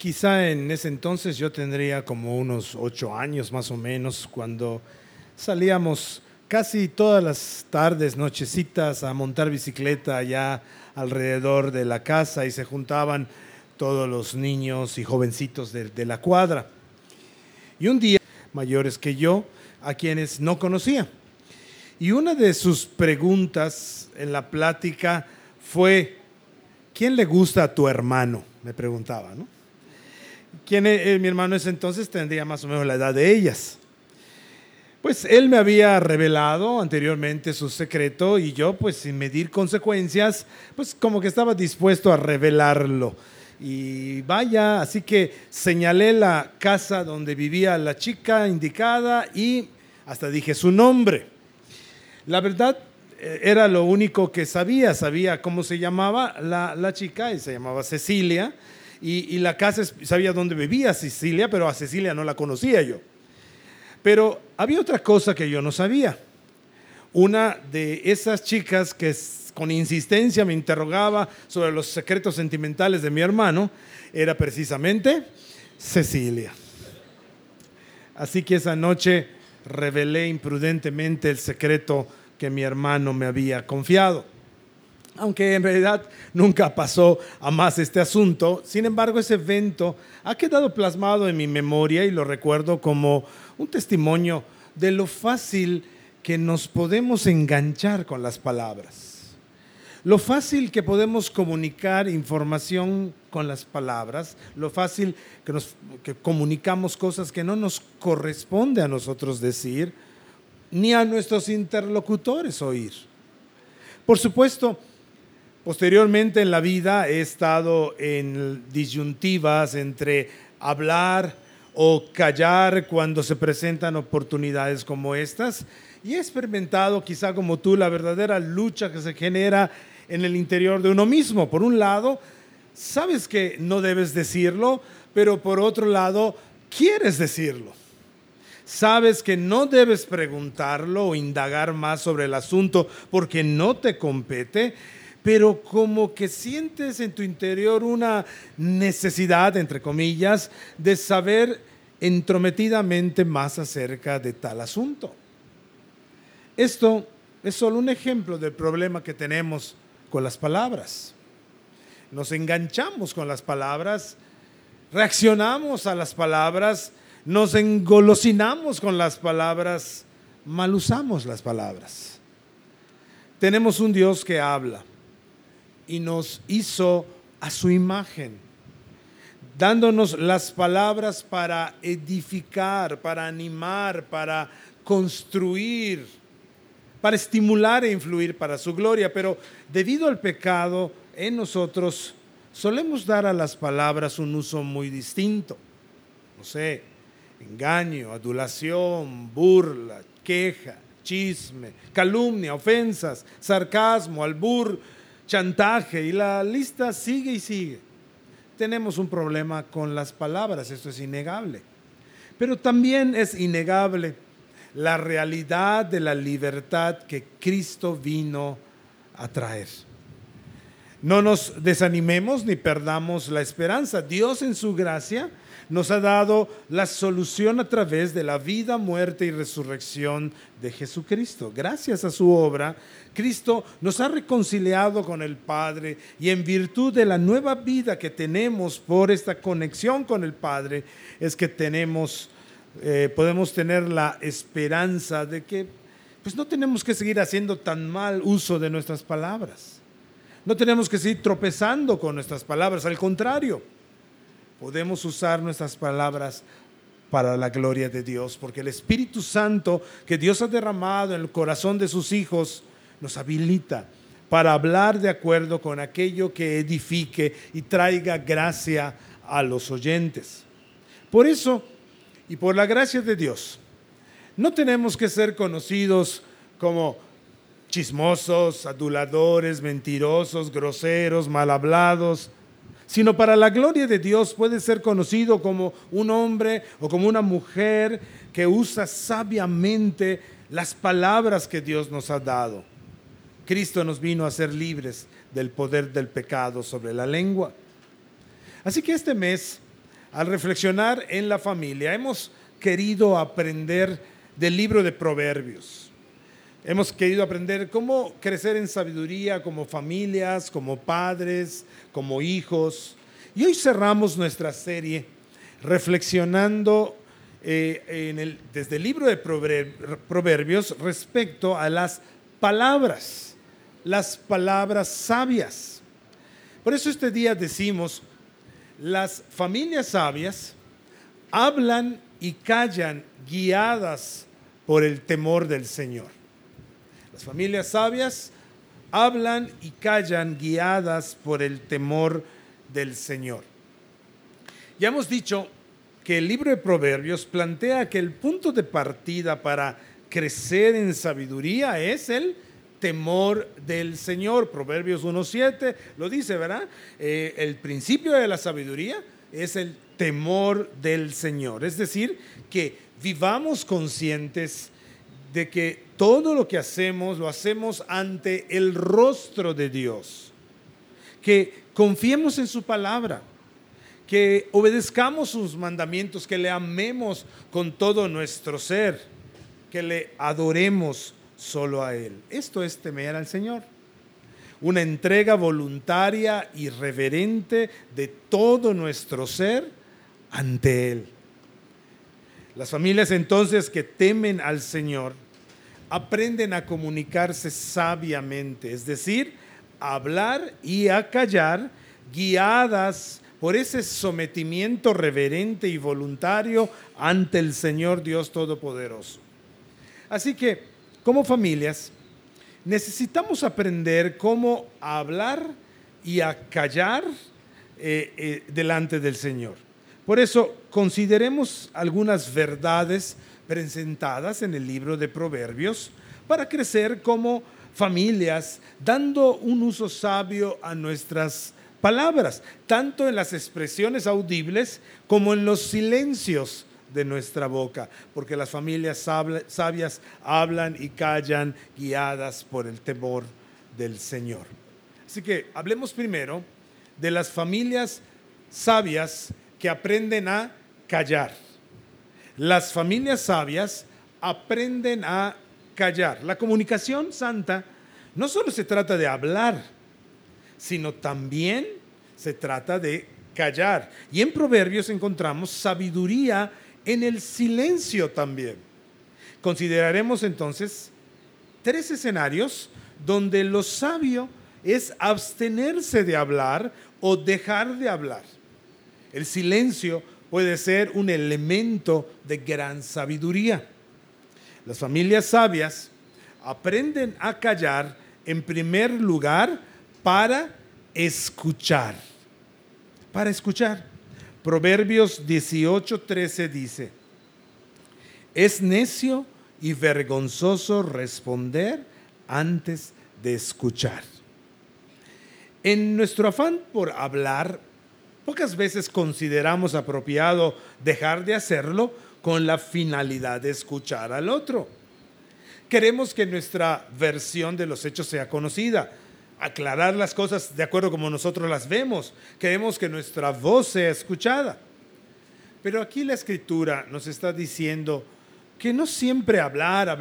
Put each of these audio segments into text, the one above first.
Quizá en ese entonces yo tendría como unos 8 años más o menos, cuando salíamos casi todas las tardes, nochecitas, a montar bicicleta allá alrededor de la casa y se juntaban todos los niños y jovencitos de la cuadra. Y un día, mayores que yo, a quienes no conocía. Y una de sus preguntas en la plática fue: ¿quién le gusta a tu hermano? Me preguntaba, ¿no? Mi hermano en ese entonces tendría más o menos la edad de ellas. Pues él me había revelado anteriormente su secreto y yo, pues sin medir consecuencias, pues como que estaba dispuesto a revelarlo. Y vaya, así que señalé la casa donde vivía la chica indicada y hasta dije su nombre. La verdad, era lo único que sabía cómo se llamaba la chica, y se llamaba Cecilia, y la casa, sabía dónde vivía Cecilia, pero a Cecilia no la conocía yo. Pero había otra cosa que yo no sabía. Una de esas chicas que con insistencia me interrogaba sobre los secretos sentimentales de mi hermano era precisamente Cecilia. Así que esa noche revelé imprudentemente el secreto que mi hermano me había confiado. Aunque en realidad nunca pasó a más este asunto, sin embargo ese evento ha quedado plasmado en mi memoria y lo recuerdo como un testimonio de lo fácil que nos podemos enganchar con las palabras. Lo fácil que podemos comunicar información con las palabras, lo fácil que comunicamos cosas que no nos corresponde a nosotros decir, ni a nuestros interlocutores oír. Por supuesto, posteriormente en la vida he estado en disyuntivas entre hablar o callar cuando se presentan oportunidades como estas, y he experimentado, quizá como tú, la verdadera lucha que se genera en el interior de uno mismo. Por un lado, sabes que no debes decirlo, pero por otro lado, quieres decirlo. Sabes que no debes preguntarlo o indagar más sobre el asunto porque no te compete, pero como que sientes en tu interior una necesidad, entre comillas, de saber entrometidamente más acerca de tal asunto. Esto es solo un ejemplo del problema que tenemos con las palabras. Nos enganchamos con las palabras, reaccionamos a las palabras, nos engolosinamos con las palabras, mal usamos las palabras. Tenemos un Dios que habla y nos hizo a su imagen, dándonos las palabras para edificar, para animar, para construir, para estimular e influir para su gloria. Pero debido al pecado en nosotros, solemos dar a las palabras un uso muy distinto. No sé, engaño, adulación, burla, queja, chisme, calumnia, ofensas, sarcasmo, albur, chantaje, y la lista sigue y sigue. Tenemos un problema con las palabras, esto es innegable. Pero también es innegable la realidad de la libertad que Cristo vino a traer. No nos desanimemos ni perdamos la esperanza. Dios en su gracia nos ha dado la solución a través de la vida, muerte y resurrección de Jesucristo. Gracias a su obra, Cristo nos ha reconciliado con el Padre, y en virtud de la nueva vida que tenemos por esta conexión con el Padre, es que podemos tener la esperanza de que pues no tenemos que seguir haciendo tan mal uso de nuestras palabras. No tenemos que seguir tropezando con nuestras palabras, al contrario, podemos usar nuestras palabras para la gloria de Dios, porque el Espíritu Santo que Dios ha derramado en el corazón de sus hijos nos habilita para hablar de acuerdo con aquello que edifique y traiga gracia a los oyentes. Por eso, y por la gracia de Dios, no tenemos que ser conocidos como chismosos, aduladores, mentirosos, groseros, mal hablados, sino para la gloria de Dios puede ser conocido como un hombre o como una mujer que usa sabiamente las palabras que Dios nos ha dado. Cristo nos vino a ser libres del poder del pecado sobre la lengua. Así que este mes al reflexionar en la familia, hemos querido aprender del libro de Proverbios. Hemos querido aprender cómo crecer en sabiduría como familias, como padres, como hijos. Y hoy cerramos nuestra serie reflexionando desde el libro de Proverbios respecto a las palabras sabias. Por eso este día decimos, las familias sabias hablan y callan guiadas por el temor del Señor. Las familias sabias hablan y callan guiadas por el temor del Señor. Ya hemos dicho que el libro de Proverbios plantea que el punto de partida para crecer en sabiduría es el temor del Señor. Proverbios 1:7 lo dice, ¿verdad? El principio de la sabiduría es el temor del Señor. Es decir, que vivamos conscientes de que todo lo que hacemos, lo hacemos ante el rostro de Dios. Que confiemos en su palabra, que obedezcamos sus mandamientos, que le amemos con todo nuestro ser, que le adoremos solo a Él. Esto es temer al Señor. Una entrega voluntaria y reverente de todo nuestro ser ante Él. Las familias entonces que temen al Señor aprenden a comunicarse sabiamente, es decir, a hablar y a callar, guiadas por ese sometimiento reverente y voluntario ante el Señor Dios Todopoderoso. Así que, como familias, necesitamos aprender cómo hablar y a callar delante del Señor. Por eso, consideremos algunas verdades presentadas en el libro de Proverbios para crecer como familias, dando un uso sabio a nuestras palabras, tanto en las expresiones audibles como en los silencios de nuestra boca, porque las familias sabias hablan y callan guiadas por el temor del Señor. Así que hablemos primero de las familias sabias que aprenden a callar. Las familias sabias aprenden a callar. La comunicación santa no solo se trata de hablar, sino también se trata de callar. Y en Proverbios encontramos sabiduría en el silencio también. Consideraremos entonces 3 escenarios donde lo sabio es abstenerse de hablar o dejar de hablar. El silencio puede ser un elemento de gran sabiduría. Las familias sabias aprenden a callar en primer lugar para escuchar. Para escuchar. Proverbios 18:13 dice: es necio y vergonzoso responder antes de escuchar. En nuestro afán por hablar, pocas veces consideramos apropiado dejar de hacerlo con la finalidad de escuchar al otro. Queremos que nuestra versión de los hechos sea conocida, aclarar las cosas de acuerdo como nosotros las vemos. Queremos que nuestra voz sea escuchada. Pero aquí la Escritura nos está diciendo que no siempre hablar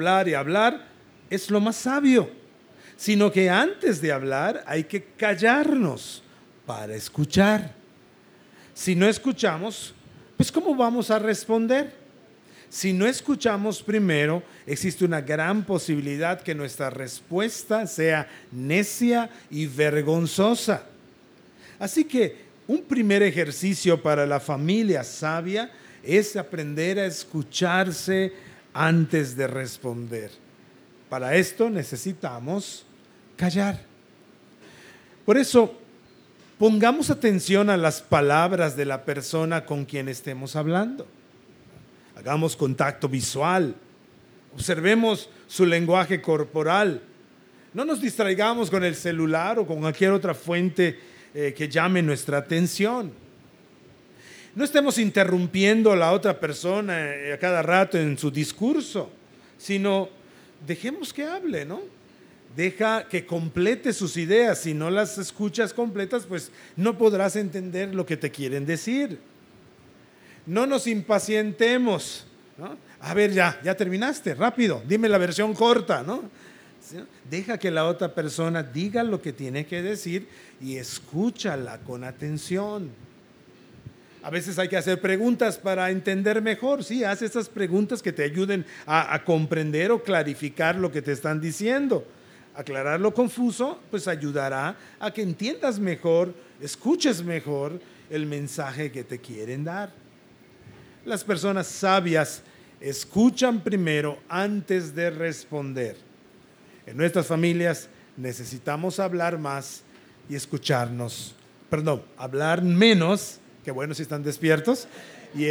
es lo más sabio, sino que antes de hablar hay que callarnos para escuchar. Si no escuchamos, pues ¿cómo vamos a responder? Si no escuchamos primero, existe una gran posibilidad que nuestra respuesta sea necia y vergonzosa. Así que un primer ejercicio para la familia sabia es aprender a escucharse antes de responder. Para esto necesitamos callar. Por eso, pongamos atención a las palabras de la persona con quien estemos hablando. Hagamos contacto visual. Observemos su lenguaje corporal. No nos distraigamos con el celular o con cualquier otra fuente que llame nuestra atención. No estemos interrumpiendo a la otra persona a cada rato en su discurso, sino dejemos que hable, ¿no? Deja que complete sus ideas. Si no las escuchas completas, pues no podrás entender lo que te quieren decir. no nos impacientemos, ¿no? A ver, ya terminaste, rápido, dime la versión corta, ¿no? ¿Sí? Deja que la otra persona diga lo que tiene que decir y escúchala con atención. A veces hay que hacer preguntas para entender mejor. Sí, haz esas preguntas que te ayuden a comprender o clarificar lo que te están diciendo. Aclarar lo confuso, pues ayudará a que entiendas mejor, escuches mejor el mensaje que te quieren dar. Las personas sabias escuchan primero antes de responder. En nuestras familias necesitamos hablar más y hablar menos. Qué bueno si están despiertos, y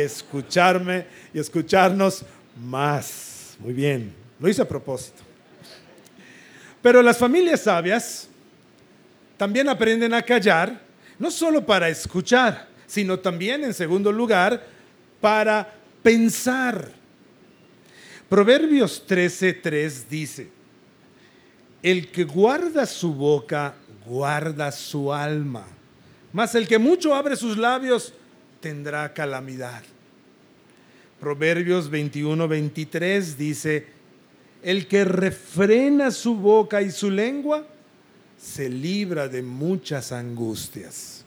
escucharnos más. Muy bien, lo hice a propósito. Pero las familias sabias también aprenden a callar, no solo para escuchar, sino también, en segundo lugar, para pensar. Proverbios 13:3 dice: el que guarda su boca, guarda su alma. Mas el que mucho abre sus labios tendrá calamidad. Proverbios 21:23 dice: el que refrena su boca y su lengua se libra de muchas angustias.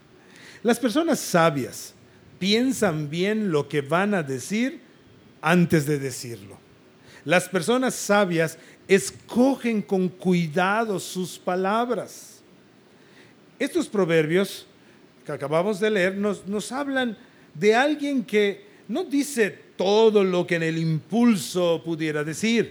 Las personas sabias piensan bien lo que van a decir antes de decirlo. Las personas sabias escogen con cuidado sus palabras. Estos proverbios que acabamos de leer nos hablan de alguien que no dice todo lo que en el impulso pudiera decir.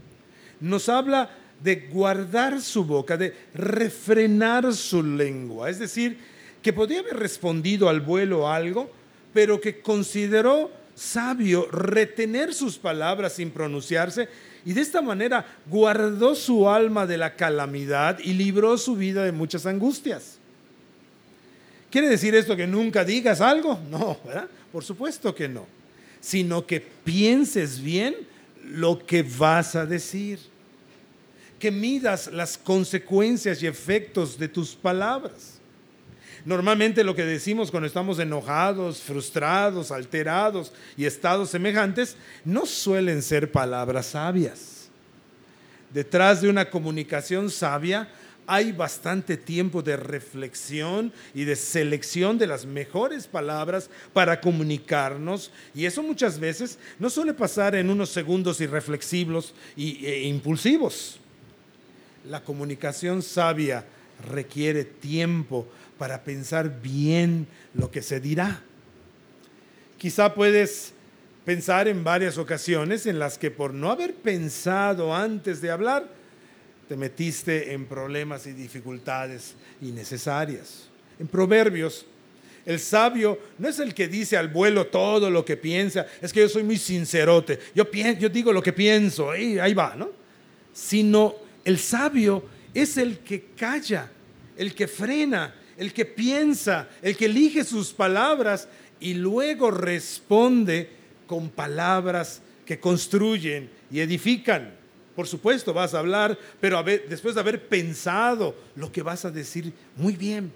Nos habla de guardar su boca, de refrenar su lengua. Es decir, que podía haber respondido al vuelo algo, pero que consideró sabio retener sus palabras sin pronunciarse, y de esta manera guardó su alma de la calamidad y libró su vida de muchas angustias. ¿Quiere decir esto que nunca digas algo? No, ¿verdad? Por supuesto que no. Sino que pienses bien lo que vas a decir. Que midas las consecuencias y efectos de tus palabras. Normalmente lo que decimos cuando estamos enojados, frustrados, alterados y estados semejantes no suelen ser palabras sabias. Detrás de una comunicación sabia hay bastante tiempo de reflexión y de selección de las mejores palabras para comunicarnos, y eso muchas veces no suele pasar en unos segundos irreflexivos e impulsivos. La comunicación sabia requiere tiempo para pensar bien lo que se dirá. Quizá puedes pensar en varias ocasiones en las que, por no haber pensado antes de hablar, te metiste en problemas y dificultades innecesarias. En Proverbios, el sabio no es el que dice al vuelo todo lo que piensa. Es que yo soy muy sincerote, yo digo lo que pienso, y ahí va, ¿no? Sino el sabio es el que calla, el que frena, el que piensa, el que elige sus palabras y luego responde con palabras que construyen y edifican. Por supuesto, vas a hablar, pero después de haber pensado lo que vas a decir muy bien.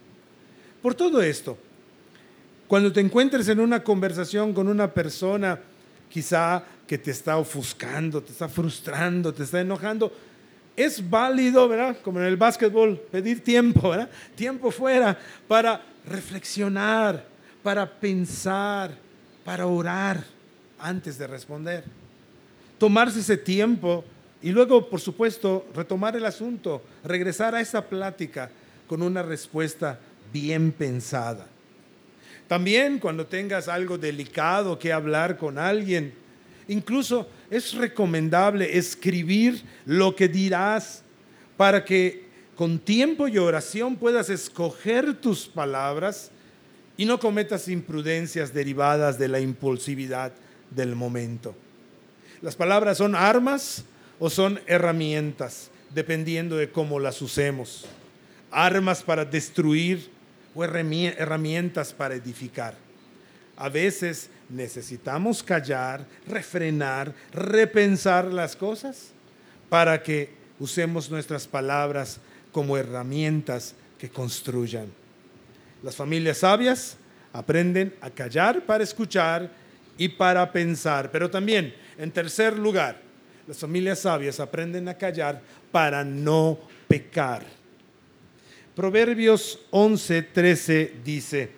Por todo esto, cuando te encuentres en una conversación con una persona, quizá que te está ofuscando, te está frustrando, te está enojando, es válido, ¿verdad? Como en el básquetbol, pedir tiempo, ¿verdad? Tiempo fuera para reflexionar, para pensar, para orar antes de responder. Tomarse ese tiempo y luego, por supuesto, retomar el asunto, regresar a esa plática con una respuesta bien pensada. También cuando tengas algo delicado que hablar con alguien, incluso es recomendable escribir lo que dirás para que con tiempo y oración puedas escoger tus palabras y no cometas imprudencias derivadas de la impulsividad del momento. Las palabras son armas o son herramientas, dependiendo de cómo las usemos. Armas para destruir o herramientas para edificar. A veces necesitamos callar, refrenar, repensar las cosas para que usemos nuestras palabras como herramientas que construyan. Las familias sabias Aprenden a callar para escuchar y para pensar. Pero también, en tercer lugar, las familias sabias aprenden a callar para no pecar. Proverbios 11:13 dice: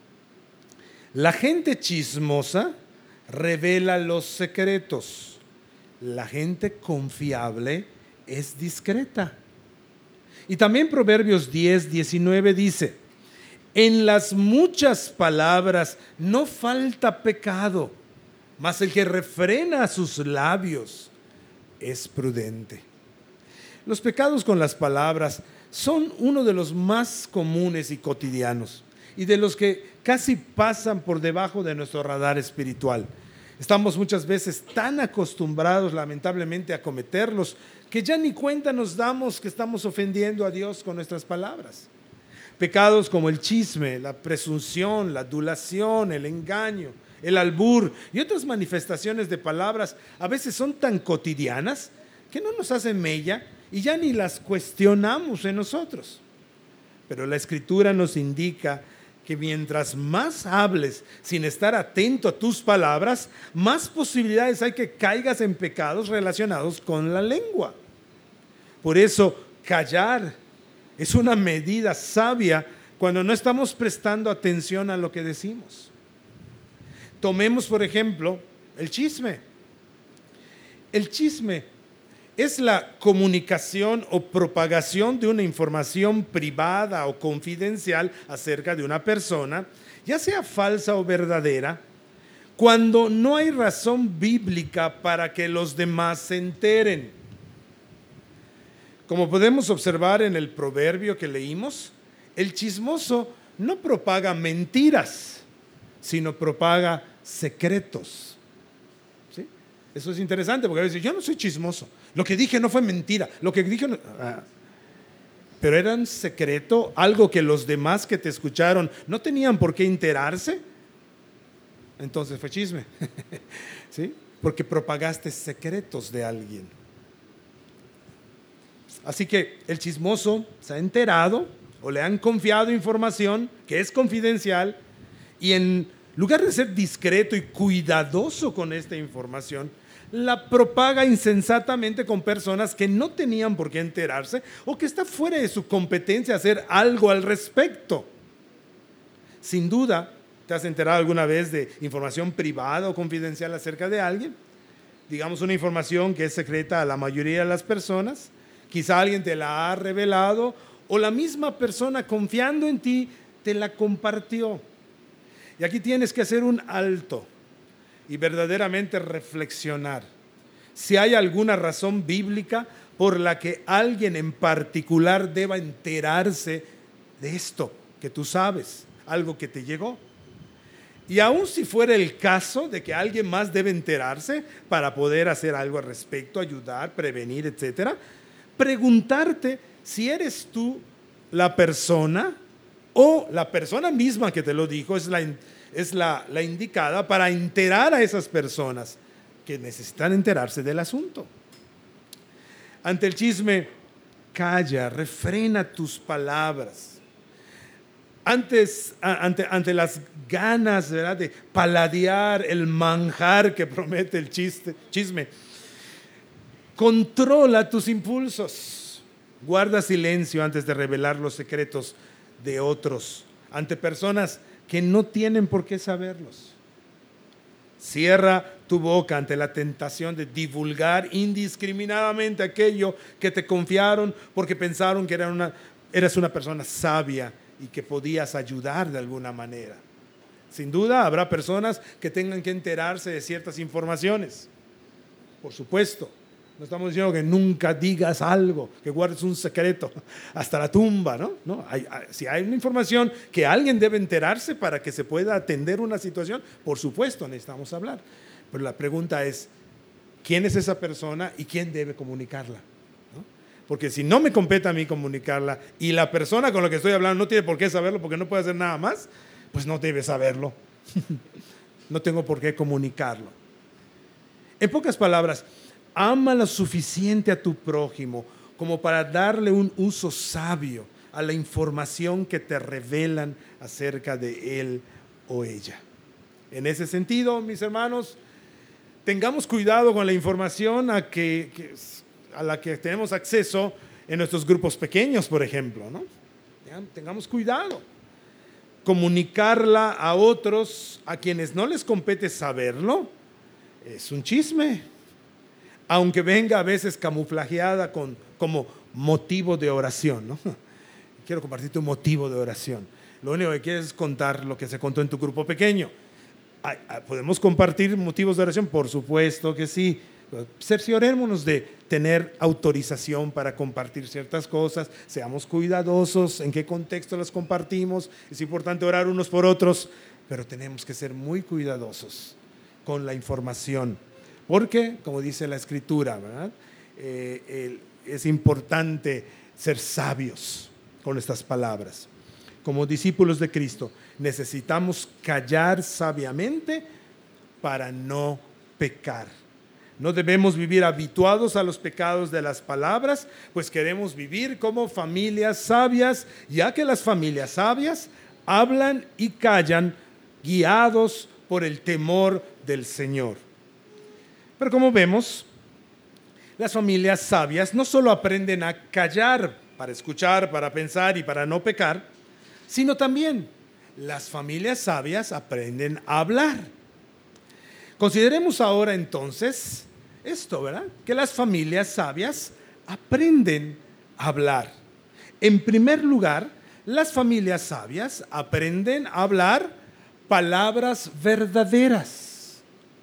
la gente chismosa revela los secretos. La gente confiable es discreta. Y también Proverbios 10:19 dice: en las muchas palabras no falta pecado, mas el que refrena sus labios es prudente. Los pecados con las palabras son uno de los más comunes y cotidianos, y de los que casi pasan por debajo de nuestro radar espiritual. Estamos muchas veces tan acostumbrados, lamentablemente, a cometerlos, que ya ni cuenta nos damos que estamos ofendiendo a Dios con nuestras palabras. Pecados como el chisme, la presunción, la adulación, el engaño, el albur y otras manifestaciones de palabras a veces son tan cotidianas que no nos hacen mella y ya ni las cuestionamos en nosotros. Pero la Escritura nos indica que mientras más hables sin estar atento a tus palabras, más posibilidades hay que caigas en pecados relacionados con la lengua. Por eso, callar es una medida sabia cuando no estamos prestando atención a lo que decimos. Tomemos, por ejemplo, el chisme. El chisme es la comunicación o propagación de una información privada o confidencial acerca de una persona, ya sea falsa o verdadera, cuando no hay razón bíblica para que los demás se enteren. Como podemos observar en el proverbio que leímos, el chismoso no propaga mentiras, sino propaga secretos. ¿Sí? Eso es interesante porque a veces yo no soy chismoso, lo que dije no fue mentira, lo que dije no... pero era un secreto, algo que los demás que te escucharon no tenían por qué enterarse, entonces fue chisme. ¿Sí? Porque propagaste secretos de alguien. Así que el chismoso se ha enterado o le han confiado información que es confidencial y en lugar de ser discreto y cuidadoso con esta información, la propaga insensatamente con personas que no tenían por qué enterarse o que está fuera de su competencia hacer algo al respecto. Sin duda, ¿te has enterado alguna vez de información privada o confidencial acerca de alguien? Digamos una información que es secreta a la mayoría de las personas. Quizá alguien te la ha revelado o la misma persona confiando en ti te la compartió. Y aquí tienes que hacer un alto y verdaderamente reflexionar. Si hay alguna razón bíblica por la que alguien en particular deba enterarse de esto que tú sabes, algo que te llegó. Y aun si fuera el caso de que alguien más debe enterarse para poder hacer algo al respecto, ayudar, prevenir, etcétera, preguntarte si eres tú la persona o la persona misma que te lo dijo es la indicada para enterar a esas personas que necesitan enterarse del asunto. Ante el chisme, calla, refrena tus palabras. Ante las ganas, ¿verdad?, de paladear el manjar que promete el chisme, controla tus impulsos. Guarda silencio antes de revelar los secretos de otros ante personas que no tienen por qué saberlos. Cierra tu boca ante la tentación de divulgar indiscriminadamente aquello que te confiaron porque pensaron que eras una persona sabia y que podías ayudar de alguna manera. Sin duda habrá personas que tengan que enterarse de ciertas informaciones. Por supuesto. No estamos diciendo que nunca digas algo, que guardes un secreto hasta la tumba, ¿no? No, si hay una información que alguien debe enterarse para que se pueda atender una situación, por supuesto necesitamos hablar. Pero la pregunta es, ¿quién es esa persona y quién debe comunicarla? ¿No? Porque si no me compete a mí comunicarla y la persona con la que estoy hablando no tiene por qué saberlo porque no puede hacer nada más, pues no debe saberlo. No tengo por qué comunicarlo. En pocas palabras, ama lo suficiente a tu prójimo como para darle un uso sabio a la información que te revelan acerca de él o ella. En ese sentido, mis hermanos, tengamos cuidado con la información a la que tenemos acceso en nuestros grupos pequeños, por ejemplo, ¿no? ¿Ya? Tengamos cuidado. Comunicarla a otros a quienes no les compete saberlo es un chisme, aunque venga a veces camuflajeada como motivo de oración, ¿no? Quiero compartirte un motivo de oración. Lo único que quieres es contar lo que se contó en tu grupo pequeño. ¿Podemos compartir motivos de oración? Por supuesto que sí. Cerciorémonos de tener autorización para compartir ciertas cosas. Seamos cuidadosos en qué contexto las compartimos. Es importante orar unos por otros, pero tenemos que ser muy cuidadosos con la información. Porque, como dice la Escritura, ¿verdad? Es importante ser sabios con estas palabras. Como discípulos de Cristo, necesitamos callar sabiamente para no pecar. No debemos vivir habituados a los pecados de las palabras, pues queremos vivir como familias sabias, ya que las familias sabias hablan y callan guiados por el temor del Señor. Pero como vemos, las familias sabias no solo aprenden a callar para escuchar, para pensar y para no pecar, sino también las familias sabias aprenden a hablar. Consideremos ahora entonces esto, ¿verdad? Que las familias sabias aprenden a hablar. En primer lugar, las familias sabias aprenden a hablar palabras verdaderas.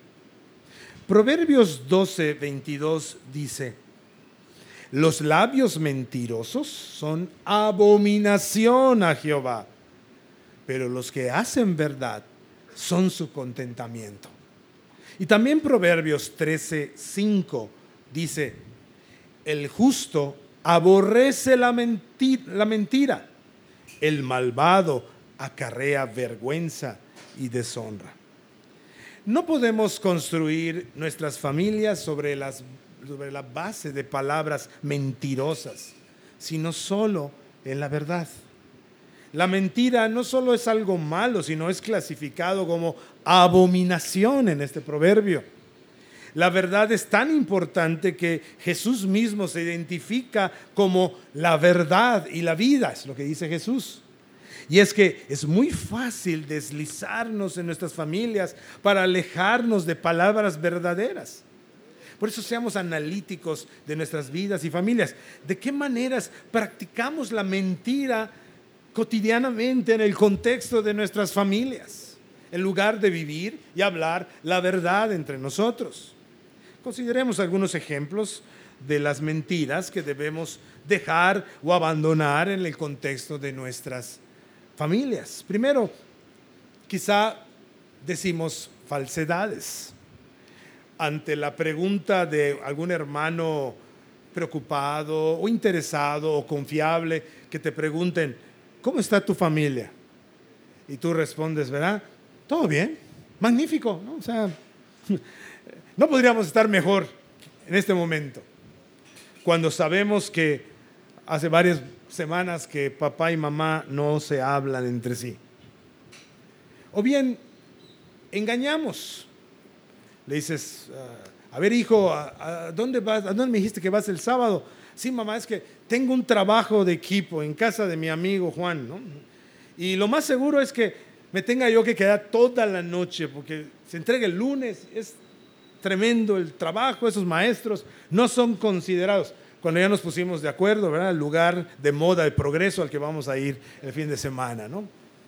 Proverbios 12:22 dice: los labios mentirosos son abominación a Jehová, pero los que hacen verdad son su contentamiento. Y también Proverbios 13:5 dice: el justo aborrece la mentira, el malvado acarrea vergüenza y deshonra. No podemos construir nuestras familias sobre la base de palabras mentirosas, sino solo en la verdad. La mentira no solo es algo malo, sino es clasificado como abominación en este proverbio. La verdad es tan importante que Jesús mismo se identifica como la verdad y la vida, es lo que dice Jesús. Y es que es muy fácil deslizarnos en nuestras familias para alejarnos de palabras verdaderas. Por eso seamos analíticos de nuestras vidas y familias. ¿De qué maneras practicamos la mentira cotidianamente en el contexto de nuestras familias, en lugar de vivir y hablar la verdad entre nosotros? Consideremos algunos ejemplos de las mentiras que debemos dejar o abandonar en el contexto de nuestras familias. Primero, quizá decimos falsedades. Ante la pregunta de algún hermano preocupado o interesado o confiable que te pregunten: ¿cómo está tu familia? Y tú respondes, ¿verdad? Todo bien, magnífico, ¿no? O sea, no podríamos estar mejor en este momento, cuando sabemos que hace varias semanas que papá y mamá no se hablan entre sí. O bien, engañamos. Le dices: a ver, hijo, ¿a dónde vas? ¿A dónde me dijiste que vas el sábado? Sí, mamá, es que tengo un trabajo de equipo en casa de mi amigo Juan, ¿no? Y lo más seguro es que me tenga yo que quedar toda la noche porque se entrega el lunes. Es tremendo el trabajo, esos maestros no son considerados. Cuando ya nos pusimos de acuerdo, ¿verdad? El lugar de moda, de progreso al que vamos a ir el fin de semana, ¿no?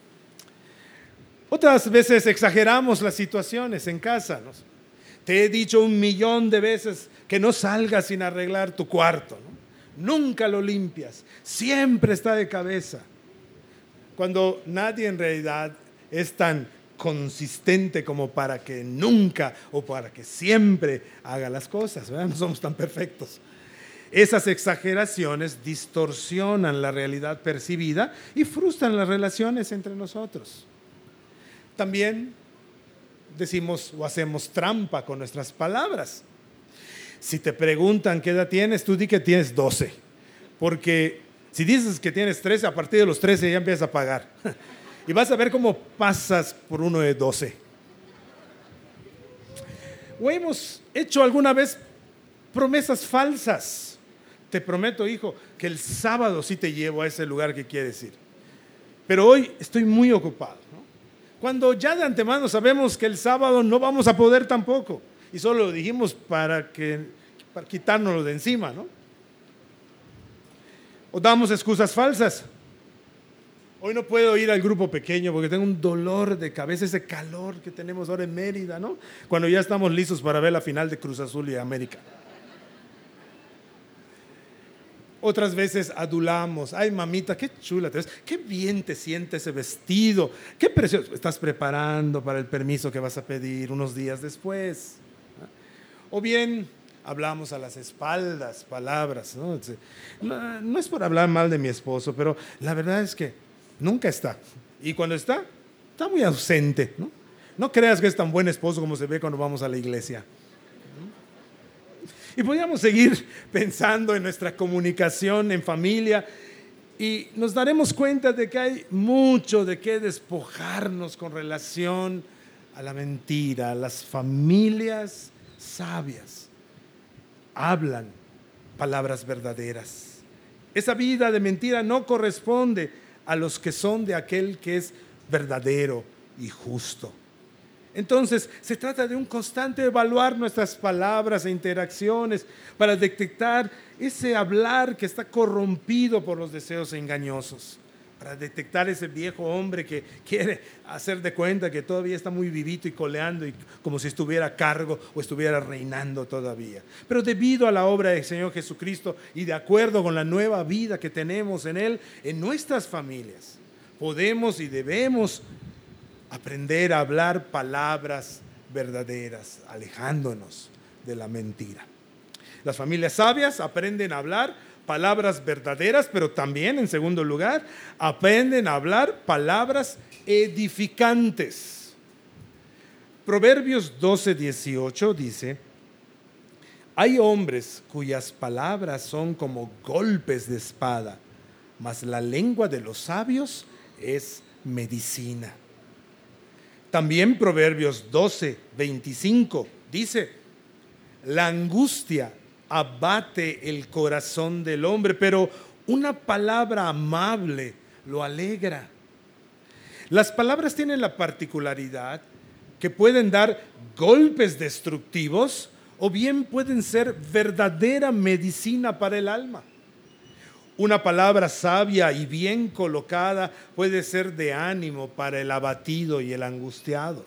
Otras veces exageramos las situaciones en casa, ¿no? Te he dicho 1,000,000 de veces que no salgas sin arreglar tu cuarto, ¿no? Nunca lo limpias, siempre está de cabeza. Cuando nadie en realidad es tan consistente como para que nunca o para que siempre haga las cosas, ¿verdad? No somos tan perfectos. Esas exageraciones distorsionan la realidad percibida y frustran las relaciones entre nosotros. También decimos o hacemos trampa con nuestras palabras. Si te preguntan qué edad tienes, tú di que tienes 12. Porque si dices que tienes 13, a partir de los 13 ya empiezas a pagar. Y vas a ver cómo pasas por uno de 12. ¿O hemos hecho alguna vez promesas falsas? Te prometo, hijo, que el sábado sí te llevo a ese lugar que quieres ir. Pero hoy estoy muy ocupado, ¿no? Cuando ya de antemano sabemos que el sábado no vamos a poder tampoco. Y solo lo dijimos para quitárnoslo de encima, ¿no? O damos excusas falsas. Hoy no puedo ir al grupo pequeño porque tengo un dolor de cabeza, ese calor que tenemos ahora en Mérida, ¿no? Cuando ya estamos listos para ver la final de Cruz Azul y América. Otras veces adulamos. Ay, mamita, qué chula te ves, qué bien te siente ese vestido, qué precioso. Estás preparando para el permiso que vas a pedir unos días después. O bien hablamos a las espaldas, palabras, ¿no? No es por hablar mal de mi esposo, pero la verdad es que nunca está. Y cuando está muy ausente, ¿no? No creas que es tan buen esposo como se ve cuando vamos a la iglesia. Y podríamos seguir pensando en nuestra comunicación en familia y nos daremos cuenta de que hay mucho de qué despojarnos con relación a la mentira. Las familias sabias hablan palabras verdaderas. Esa vida de mentira no corresponde a los que son de aquel que es verdadero y justo. Entonces, se trata de un constante evaluar nuestras palabras e interacciones para detectar ese hablar que está corrompido por los deseos engañosos, para detectar ese viejo hombre que quiere hacer de cuenta que todavía está muy vivito y coleando y como si estuviera a cargo o estuviera reinando todavía. Pero debido a la obra del Señor Jesucristo y de acuerdo con la nueva vida que tenemos en Él, en nuestras familias, podemos y debemos aprender a hablar palabras verdaderas, alejándonos de la mentira. Las familias sabias aprenden a hablar palabras verdaderas, pero también, en segundo lugar, aprenden a hablar palabras edificantes. Proverbios 12:18 dice: hay hombres cuyas palabras son como golpes de espada, mas la lengua de los sabios es medicina. También Proverbios 12:25 dice: la angustia abate el corazón del hombre, pero una palabra amable lo alegra. Las palabras tienen la particularidad que pueden dar golpes destructivos o bien pueden ser verdadera medicina para el alma. Una palabra sabia y bien colocada puede ser de ánimo para el abatido y el angustiado.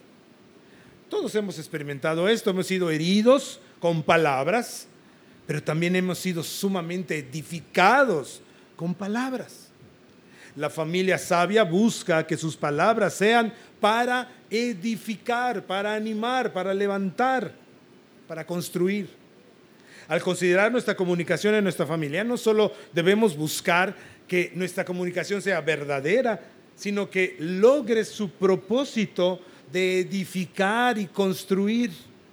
Todos hemos experimentado esto, hemos sido heridos con palabras, pero también hemos sido sumamente edificados con palabras. La familia sabia busca que sus palabras sean para edificar, para animar, para levantar, para construir. Al considerar nuestra comunicación en nuestra familia, no solo debemos buscar que nuestra comunicación sea verdadera, sino que logre su propósito de edificar y construir.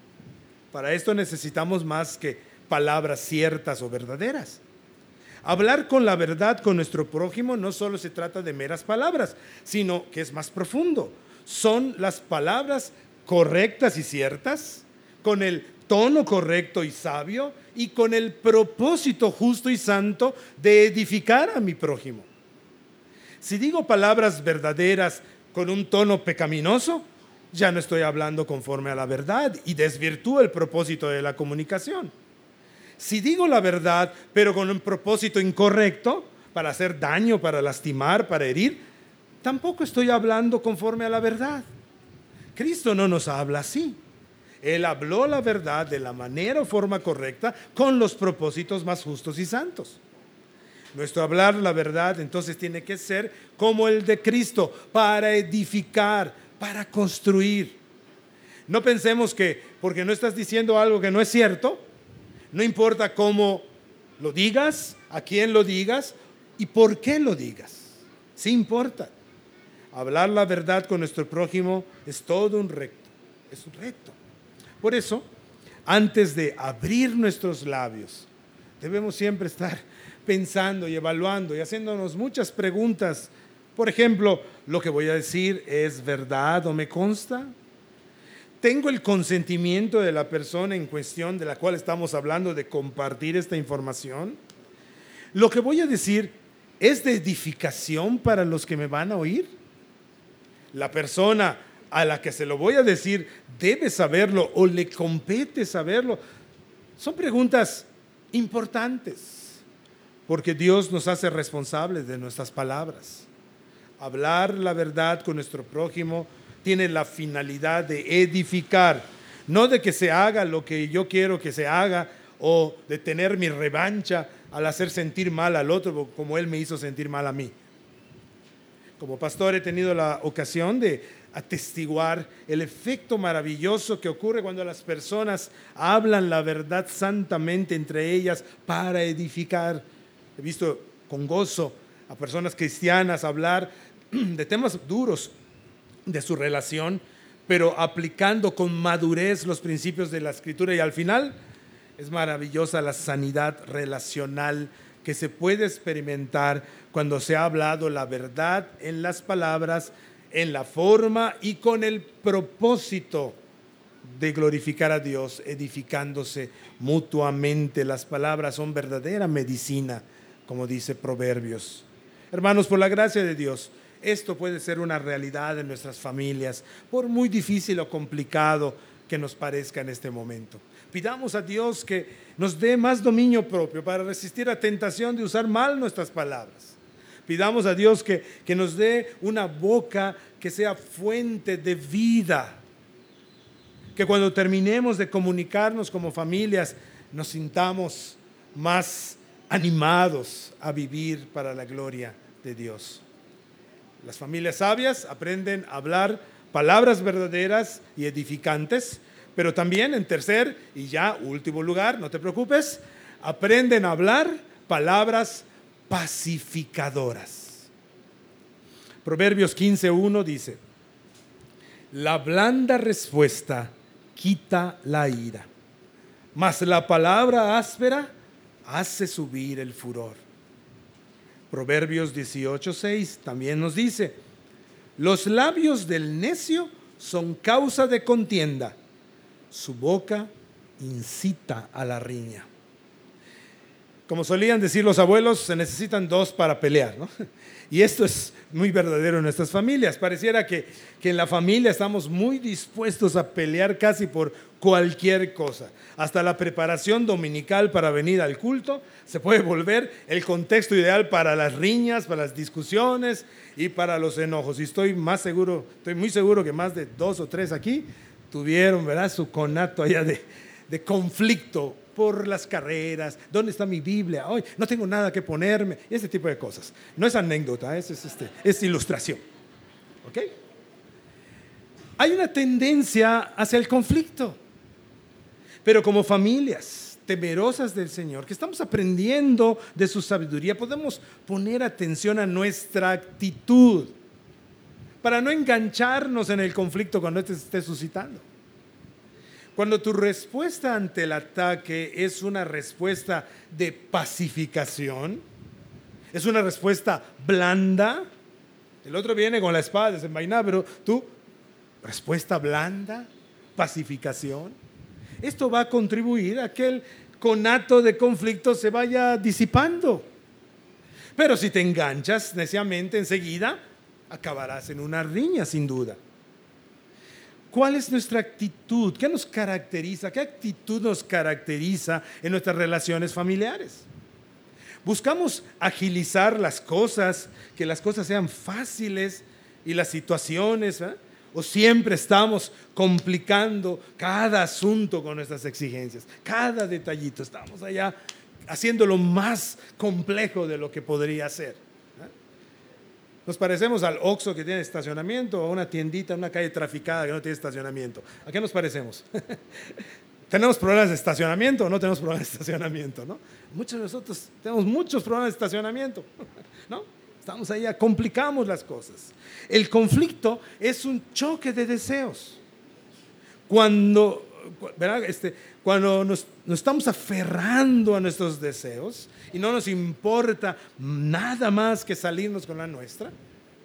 Para esto necesitamos más que palabras ciertas o verdaderas. Hablar con la verdad con nuestro prójimo no solo se trata de meras palabras, sino que es más profundo. Son las palabras correctas y ciertas, con el tono correcto y sabio y con el propósito justo y santo de edificar a mi prójimo. Si digo palabras verdaderas con un tono pecaminoso, ya no estoy hablando conforme a la verdad y desvirtúo el propósito de la comunicación. Si digo la verdad, pero con un propósito incorrecto, para hacer daño, para lastimar, para herir, tampoco estoy hablando conforme a la verdad. Cristo no nos habla así. Él habló la verdad de la manera o forma correcta con los propósitos más justos y santos. Nuestro hablar la verdad entonces tiene que ser como el de Cristo, para edificar, para construir. No pensemos que porque no estás diciendo algo que no es cierto, no importa cómo lo digas, a quién lo digas y por qué lo digas. Sí importa. Hablar la verdad con nuestro prójimo es todo un reto. Es un reto. Por eso, antes de abrir nuestros labios, debemos siempre estar pensando y evaluando y haciéndonos muchas preguntas. Por ejemplo, lo que voy a decir es verdad o me consta? ¿Tengo el consentimiento de la persona en cuestión de la cual estamos hablando de compartir esta información? ¿Lo que voy a decir es de edificación para los que me van a oír? ¿La persona a la que se lo voy a decir debe saberlo o le compete saberlo? Son preguntas importantes, porque Dios nos hace responsables de nuestras palabras. Hablar la verdad con nuestro prójimo tiene la finalidad de edificar, no de que se haga lo que yo quiero que se haga o de tener mi revancha al hacer sentir mal al otro como él me hizo sentir mal a mí. Como pastor he tenido la ocasión de atestiguar el efecto maravilloso que ocurre cuando las personas hablan la verdad santamente entre ellas para edificar. He visto con gozo a personas cristianas hablar de temas duros de su relación, pero aplicando con madurez los principios de la Escritura, y al final es maravillosa la sanidad relacional que se puede experimentar cuando se ha hablado la verdad en las palabras, en la forma y con el propósito de glorificar a Dios, edificándose mutuamente. Las palabras son verdadera medicina, como dice Proverbios. Hermanos, por la gracia de Dios, esto puede ser una realidad en nuestras familias, por muy difícil o complicado que nos parezca en este momento. Pidamos a Dios que nos dé más dominio propio para resistir la tentación de usar mal nuestras palabras. Pidamos a Dios que nos dé una boca que sea fuente de vida. Que cuando terminemos de comunicarnos como familias, nos sintamos más animados a vivir para la gloria de Dios. Las familias sabias aprenden a hablar palabras verdaderas y edificantes, pero también en tercer y ya último lugar, no te preocupes, aprenden a hablar palabras pacificadoras. Proverbios 15:1 dice: la blanda respuesta quita la ira, mas la palabra áspera hace subir el furor. Proverbios 18:6 también nos dice: los labios del necio son causa de contienda, su boca incita a la riña. Como solían decir los abuelos, se necesitan dos para pelear, ¿no? Y esto es muy verdadero en nuestras familias. Pareciera que en la familia estamos muy dispuestos a pelear casi por cualquier cosa. Hasta la preparación dominical para venir al culto se puede volver el contexto ideal para las riñas, para las discusiones y para los enojos. Y estoy muy seguro que más de 2 o 3 aquí tuvieron, ¿verdad?, su conato allá de conflicto por las carreras. ¿Dónde está mi Biblia? Hoy no tengo nada que ponerme. Ese tipo de cosas. No es anécdota, es ilustración. ¿Ok? Hay una tendencia hacia el conflicto. Pero como familias temerosas del Señor, que estamos aprendiendo de su sabiduría, podemos poner atención a nuestra actitud para no engancharnos en el conflicto cuando este se esté suscitando. Cuando tu respuesta ante el ataque es una respuesta de pacificación, es una respuesta blanda, el otro viene con la espada desenvainada, pero tú, respuesta blanda, pacificación, esto va a contribuir a que el conato de conflicto se vaya disipando. Pero si te enganchas neciamente enseguida, acabarás en una riña sin duda. ¿Cuál es nuestra actitud? ¿Qué nos caracteriza? ¿Qué actitud nos caracteriza en nuestras relaciones familiares? Buscamos agilizar las cosas, que las cosas sean fáciles y las situaciones, ¿eh? O siempre estamos complicando cada asunto con nuestras exigencias, cada detallito, estamos allá haciéndolo más complejo de lo que podría ser. Nos parecemos al Oxxo que tiene estacionamiento o a una tiendita, una calle traficada que no tiene estacionamiento. ¿A qué nos parecemos? ¿Tenemos problemas de estacionamiento o no tenemos problemas de estacionamiento, no? Muchos de nosotros tenemos muchos problemas de estacionamiento, ¿no? Estamos ahí, complicamos las cosas. El conflicto es un choque de deseos. Cuando, ¿verdad? Cuando nos estamos aferrando a nuestros deseos y no nos importa nada más que salirnos con la nuestra,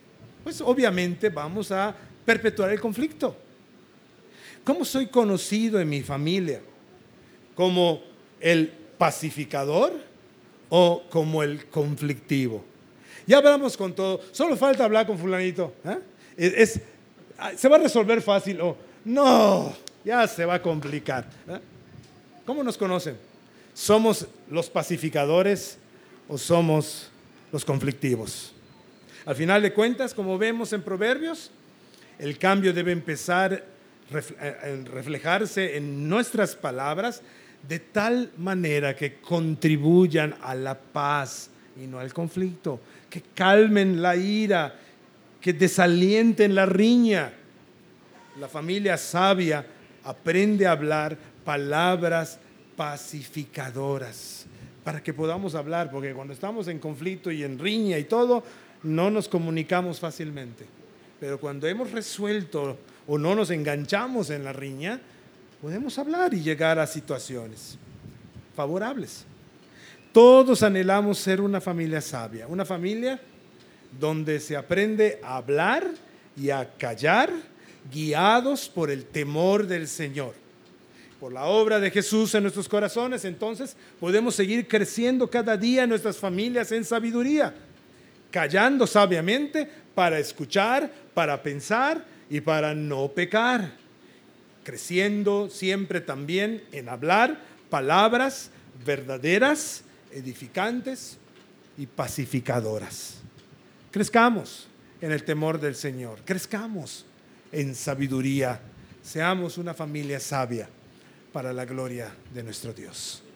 pues obviamente vamos a perpetuar el conflicto. ¿Cómo soy conocido en mi familia? ¿Como el pacificador o como el conflictivo? Ya hablamos con todo, solo falta hablar con fulanito. ¿Se va a resolver fácil o no? Ya se va a complicar. ¿Cómo nos conocen? ¿Somos los pacificadores o somos los conflictivos? Al final de cuentas, como vemos en Proverbios, el cambio debe empezar a reflejarse en nuestras palabras de tal manera que contribuyan a la paz y no al conflicto, que calmen la ira, que desalienten la riña. La familia sabia aprende a hablar palabras pacificadoras para que podamos hablar, porque cuando estamos en conflicto y en riña y todo, no nos comunicamos fácilmente. Pero cuando hemos resuelto o no nos enganchamos en la riña, podemos hablar y llegar a situaciones favorables. Todos anhelamos ser una familia sabia, una familia donde se aprende a hablar y a callar, guiados por el temor del Señor. Por la obra de Jesús en nuestros corazones, entonces podemos seguir creciendo cada día en nuestras familias en sabiduría, callando sabiamente para escuchar, para pensar y para no pecar, creciendo siempre también en hablar palabras verdaderas, edificantes y pacificadoras. Crezcamos en el temor del Señor, crezcamos en sabiduría, seamos una familia sabia para la gloria de nuestro Dios.